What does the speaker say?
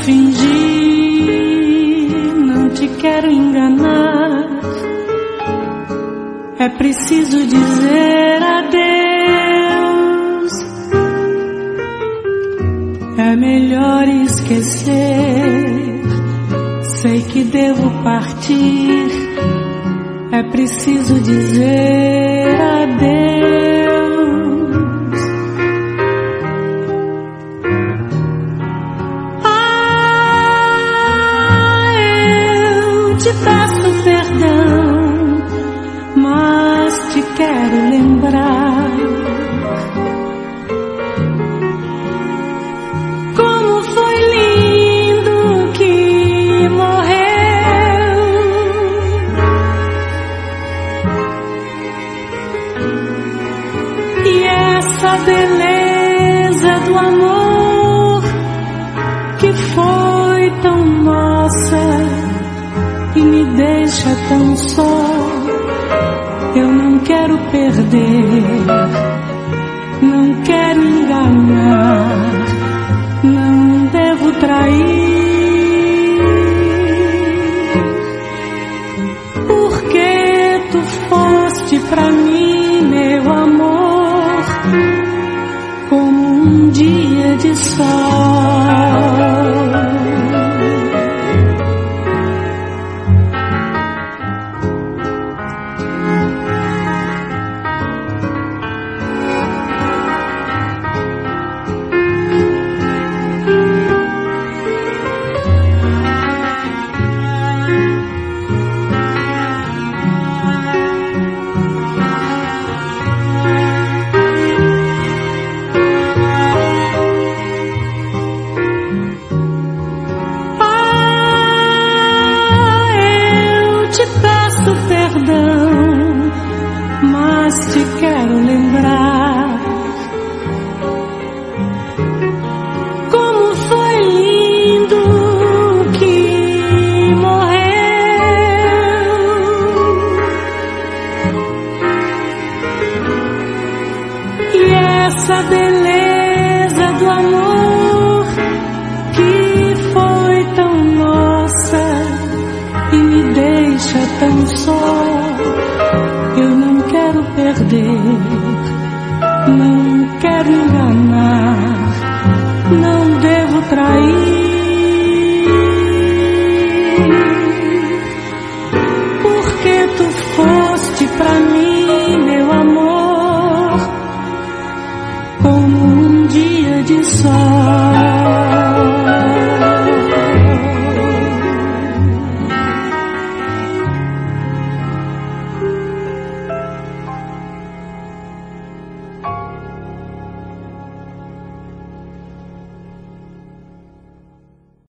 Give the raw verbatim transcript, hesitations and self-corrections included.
fingir, não te quero enganar. É preciso dizer adeus. É melhor esquecer. Sei que devo partir. É preciso dizer adeus. Ah, eu te peço perdão, mas te quero lembrar. Como foi lindo que morreu. E essa beleza do amor que foi tão nossa e me deixa tão só. Eu não quero perder, não quero enganar, não devo trair. Porque tu foste pra mim, meu amor, como um dia de sol. Mas te quero lembrar. Como foi lindo que morreu. E essa beleza do amor que foi tão nossa e me deixa tão só. Eu não quero perder, não quero